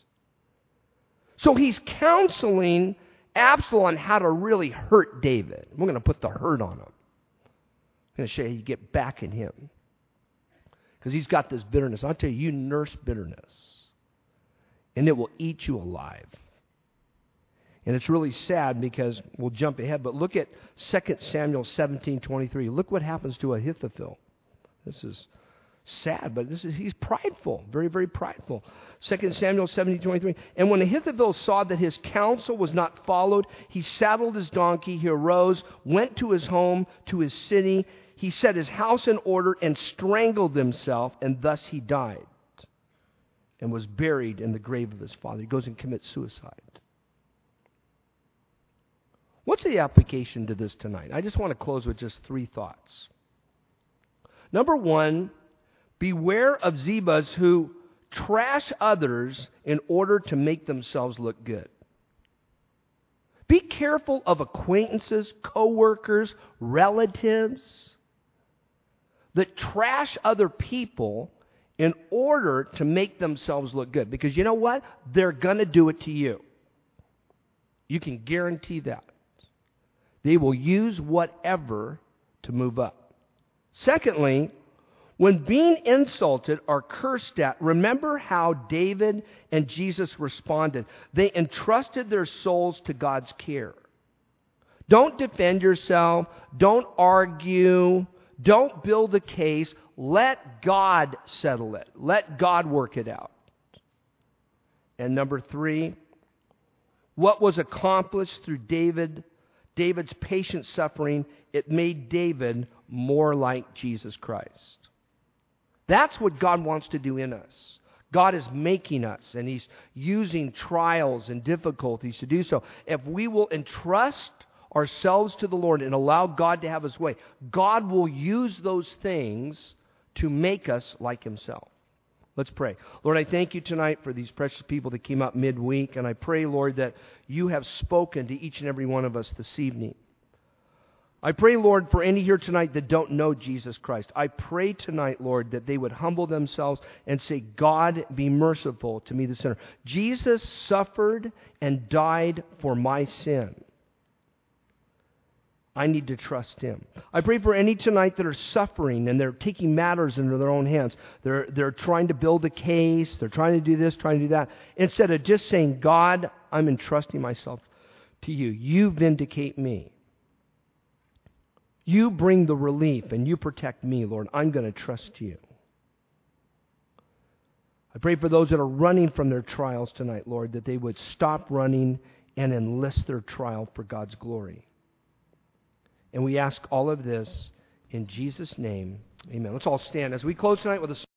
So he's counseling Absalom how to really hurt David. We're going to put the hurt on him. I'm going to show you how you get back in him. Because he's got this bitterness. I'll tell you, you nurse bitterness, and it will eat you alive. And it's really sad, because we'll jump ahead, but look at Second Samuel seventeen twenty-three. Look what happens to Ahithophel. This is sad, but this is he's prideful, very, very prideful. Second Samuel seventeen twenty-three. "And when Ahithophel saw that his counsel was not followed, he saddled his donkey, he arose, went to his home, to his city. He set his house in order and strangled himself, and thus he died and was buried in the grave of his father." He goes and commits suicide. What's the application to this tonight? I just want to close with just three thoughts. Number one, beware of Zebas who trash others in order to make themselves look good. Be careful of acquaintances, co-workers, relatives that trash other people in order to make themselves look good. Because you know what? They're going to do it to you. You can guarantee that. They will use whatever to move up. Secondly, When being insulted or cursed at, remember how David and Jesus responded. They entrusted their souls to God's care. Don't defend yourself. Don't argue. Don't build a case. Let God settle it. Let God work it out. And number three, what was accomplished through David, David's patient suffering, it made David more like Jesus Christ. That's what God wants to do in us. God is making us, and He's using trials and difficulties to do so. If we will entrust ourselves to the Lord and allow God to have His way, God will use those things to make us like Himself. Let's pray. Lord, I thank You tonight for these precious people that came up midweek, and I pray, Lord, that You have spoken to each and every one of us this evening. I pray, Lord, for any here tonight that don't know Jesus Christ. I pray tonight, Lord, that they would humble themselves and say, God, be merciful to me, the sinner. Jesus suffered and died for my sin. I need to trust Him. I pray for any tonight that are suffering and they're taking matters into their own hands. They're, they're trying to build a case. They're trying to do this, trying to do that. Instead of just saying, God, I'm entrusting myself to You. You vindicate me. You bring the relief and You protect me, Lord. I'm going to trust You. I pray for those that are running from their trials tonight, Lord, that they would stop running and enlist their trial for God's glory. And we ask all of this in Jesus' name. Amen. Let's all stand as we close tonight with a